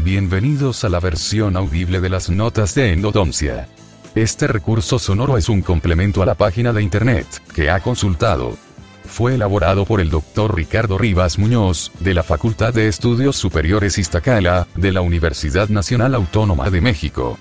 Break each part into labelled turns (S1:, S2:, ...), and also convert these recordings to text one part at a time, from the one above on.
S1: Bienvenidos a la versión audible de las notas de endodoncia. Este recurso sonoro es un complemento a la página de internet que ha consultado. Fue elaborado por el Dr. Ricardo Rivas Muñoz, de la Facultad de Estudios Superiores Iztacala, de la Universidad Nacional Autónoma de México.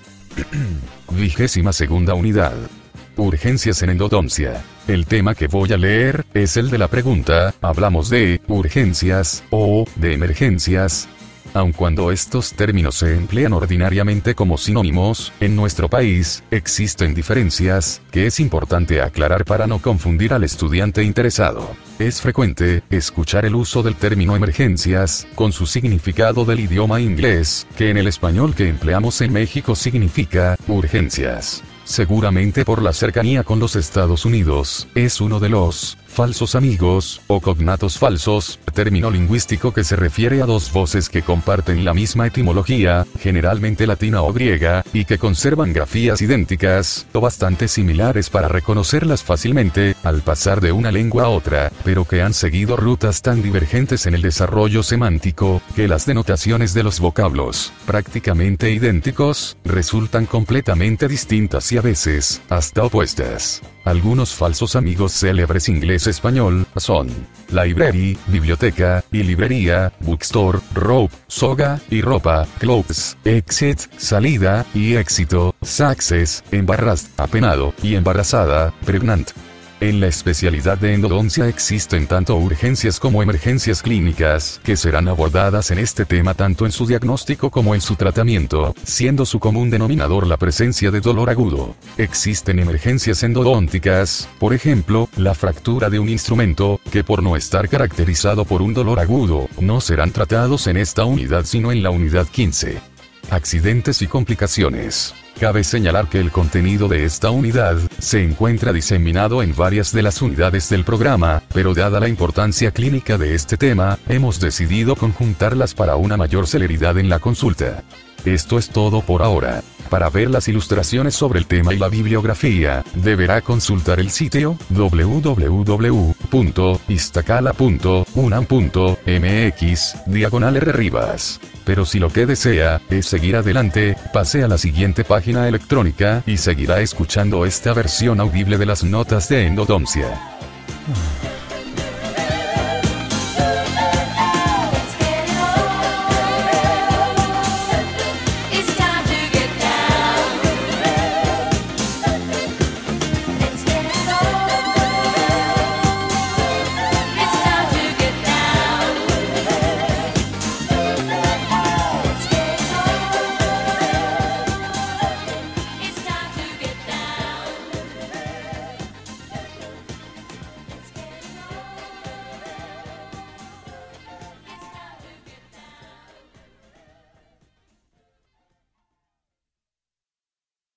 S1: 22ª unidad. Urgencias en endodoncia. El tema que voy a leer es el de la pregunta: ¿hablamos de urgencias o de emergencias? Aun cuando estos términos se emplean ordinariamente como sinónimos, en nuestro país existen diferencias que es importante aclarar para no confundir al estudiante interesado. Es frecuente escuchar el uso del término emergencias con su significado del idioma inglés, que en el español que empleamos en México significa urgencias. Seguramente por la cercanía con los Estados Unidos, es uno de los falsos amigos, o cognatos falsos, término lingüístico que se refiere a dos voces que comparten la misma etimología, generalmente latina o griega, y que conservan grafías idénticas, o bastante similares para reconocerlas fácilmente, al pasar de una lengua a otra, pero que han seguido rutas tan divergentes en el desarrollo semántico, que las denotaciones de los vocablos, prácticamente idénticos, resultan completamente distintas y a veces, hasta opuestas. Algunos falsos amigos célebres inglés-español son library, biblioteca, y librería, bookstore, rope, soga, y ropa, clothes, exit, salida, y éxito, success, embarrassed, apenado, y embarazada, pregnant. En la especialidad de endodoncia existen tanto urgencias como emergencias clínicas, que serán abordadas en este tema tanto en su diagnóstico como en su tratamiento, siendo su común denominador la presencia de dolor agudo. Existen emergencias endodónticas, por ejemplo, la fractura de un instrumento, que por no estar caracterizado por un dolor agudo, no serán tratados en esta unidad sino en la unidad 15. Accidentes y complicaciones. Cabe señalar que el contenido de esta unidad se encuentra diseminado en varias de las unidades del programa, pero dada la importancia clínica de este tema, hemos decidido conjuntarlas para una mayor celeridad en la consulta. Esto es todo por ahora. Para ver las ilustraciones sobre el tema y la bibliografía, deberá consultar el sitio www.iztacala.unam.mx/rribas. Pero si lo que desea es seguir adelante, pase a la siguiente página electrónica y seguirá escuchando esta versión audible de las notas de endodoncia.